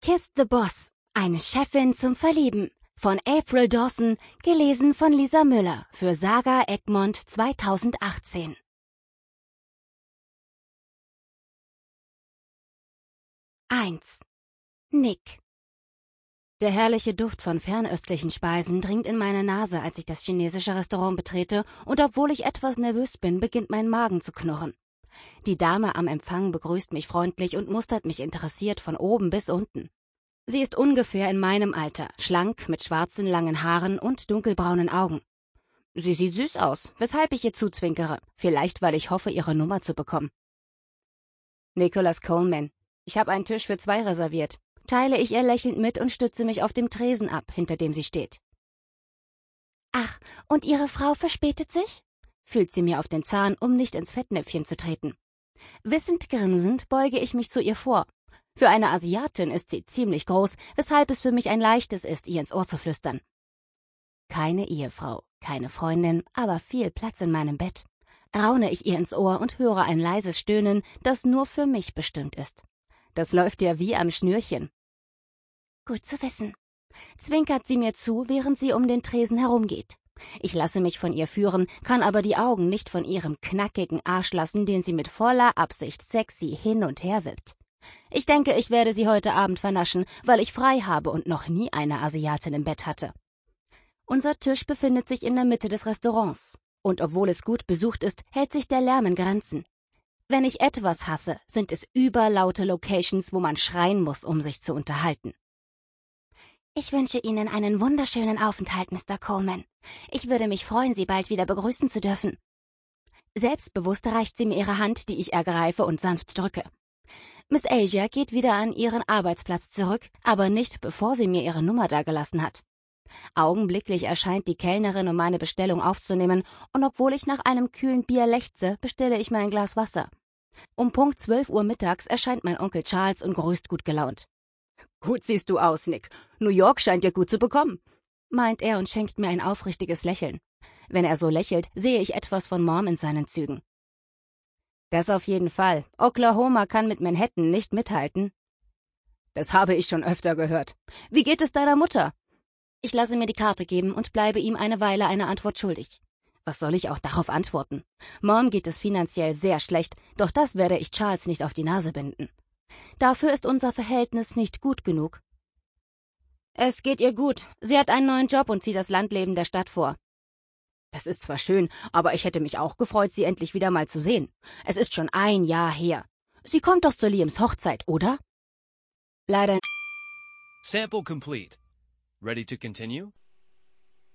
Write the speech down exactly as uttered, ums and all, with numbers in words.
Kiss the Boss. Eine Chefin zum Verlieben. Von April Dawson, gelesen von Lisa Müller für Saga Egmont zweitausendachtzehn. eins. Nick. Der herrliche Duft von fernöstlichen Speisen dringt in meine Nase, als ich das chinesische Restaurant betrete, und obwohl ich etwas nervös bin, beginnt mein Magen zu knurren. Die Dame am Empfang begrüßt mich freundlich und mustert mich interessiert von oben bis unten. Sie ist ungefähr in meinem Alter, schlank, mit schwarzen, langen Haaren und dunkelbraunen Augen. Sie sieht süß aus, weshalb ich ihr zuzwinkere, vielleicht weil ich hoffe, ihre Nummer zu bekommen. Nicholas Coleman. Ich habe einen Tisch für zwei reserviert, teile ich ihr lächelnd mit und stütze mich auf dem Tresen ab, hinter dem sie steht. Ach, und Ihre Frau verspätet sich? Fühlt sie mir auf den Zahn, um nicht ins Fettnäpfchen zu treten. Wissend grinsend beuge ich mich zu ihr vor. Für eine Asiatin ist sie ziemlich groß, weshalb es für mich ein leichtes ist, ihr ins Ohr zu flüstern. Keine Ehefrau, keine Freundin, aber viel Platz in meinem Bett. Raune ich ihr ins Ohr und höre ein leises Stöhnen, das nur für mich bestimmt ist. Das läuft ja wie am Schnürchen. Gut zu wissen. Zwinkert sie mir zu, während sie um den Tresen herumgeht. Ich lasse mich von ihr führen, kann aber die Augen nicht von ihrem knackigen Arsch lassen, den sie mit voller Absicht sexy hin und her wippt. Ich denke, ich werde sie heute Abend vernaschen, weil ich frei habe und noch nie eine Asiatin im Bett hatte. Unser Tisch befindet sich in der Mitte des Restaurants. Und obwohl es gut besucht ist, hält sich der Lärm in Grenzen. Wenn ich etwas hasse, sind es überlaute Locations, wo man schreien muss, um sich zu unterhalten. Ich wünsche Ihnen einen wunderschönen Aufenthalt, Mister Coleman. Ich würde mich freuen, Sie bald wieder begrüßen zu dürfen. Selbstbewusst reicht sie mir ihre Hand, die ich ergreife und sanft drücke. Miss Asia geht wieder an ihren Arbeitsplatz zurück, aber nicht, bevor sie mir ihre Nummer dagelassen hat. Augenblicklich erscheint die Kellnerin, um meine Bestellung aufzunehmen, und obwohl ich nach einem kühlen Bier lechze, bestelle ich mir ein Glas Wasser. Um Punkt zwölf Uhr mittags erscheint mein Onkel Charles und grüßt gut gelaunt. »Gut siehst du aus, Nick. New York scheint dir gut zu bekommen«, meint er und schenkt mir ein aufrichtiges Lächeln. Wenn er so lächelt, sehe ich etwas von Mom in seinen Zügen. Das auf jeden Fall. Oklahoma kann mit Manhattan nicht mithalten. Das habe ich schon öfter gehört. Wie geht es deiner Mutter? Ich lasse mir die Karte geben und bleibe ihm eine Weile eine Antwort schuldig. Was soll ich auch darauf antworten? Mom geht es finanziell sehr schlecht, doch das werde ich Charles nicht auf die Nase binden. Dafür ist unser Verhältnis nicht gut genug. Es geht ihr gut. Sie hat einen neuen Job und zieht das Landleben der Stadt vor. Das ist zwar schön, aber ich hätte mich auch gefreut, sie endlich wieder mal zu sehen. Es ist schon ein Jahr her. Sie kommt doch zu Liams Hochzeit, oder? Leider. Sample complete. Ready to continue?